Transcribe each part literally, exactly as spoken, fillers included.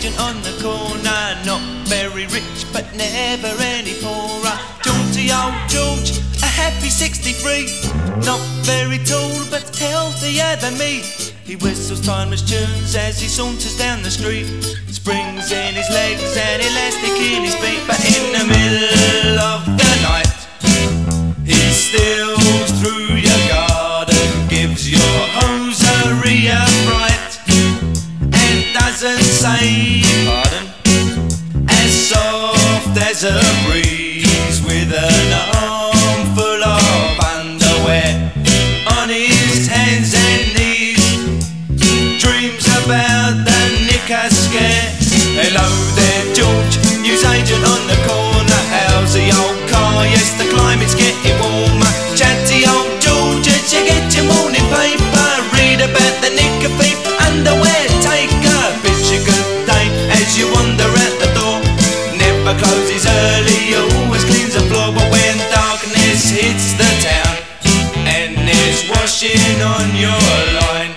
newsagent on the corner, not very rich but never any poorer. Jaunty old George, a happy sixty-three, not very tall but healthier than me. He whistles timeless tunes as he saunters down the street, springs in his legs and elastic in his feet. But in the middle of the night, he steals through your garden, gives your hosiery a fright, and doesn't say pardon, as soft as a breeze, with an armful of underwear on his hands and knees. Dreams about the knicker scare. Hello there, George, newsagent on the corner. How's the old car? Yes, the climate's getting warmer. Chatty old George, as you get your morning paper, read about the knicker thief underwear taker. Bids you good day as you wander out the door. Never closes early, always cleans the floor. But when darkness hits the town and there's washing on your line,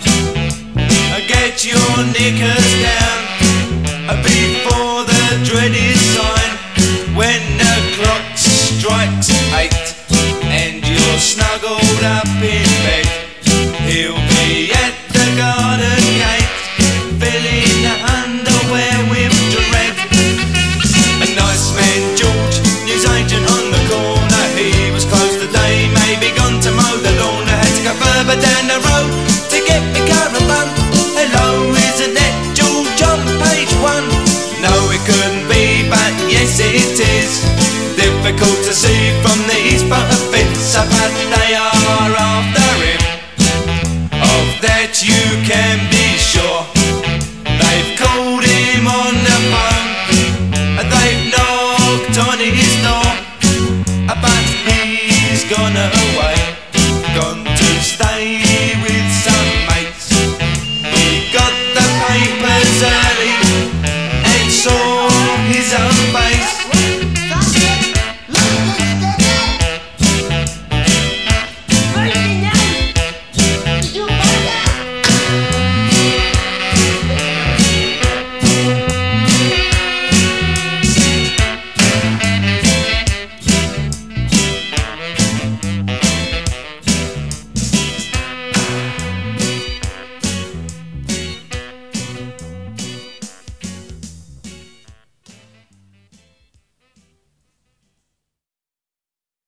get your knickers down before the dreaded sign. When the clock strikes eight and you're snuggled up in bed, he'll be at the garden gate, filling the underwear with dread. A nice man, George, newsagent on the corner. He was closed today, maybe gone to mow the lawn. I had to go further down the road to get me car and bun. Hello, isn't that George on page one? No, it couldn't be, but yes it is. Difficult to see from these photographs, but they are after him. Of that you can be sure. They've called him on the phone, they've knocked on his door, but he's gone away, gone to stay with some mates. Got the papers early and saw his own face.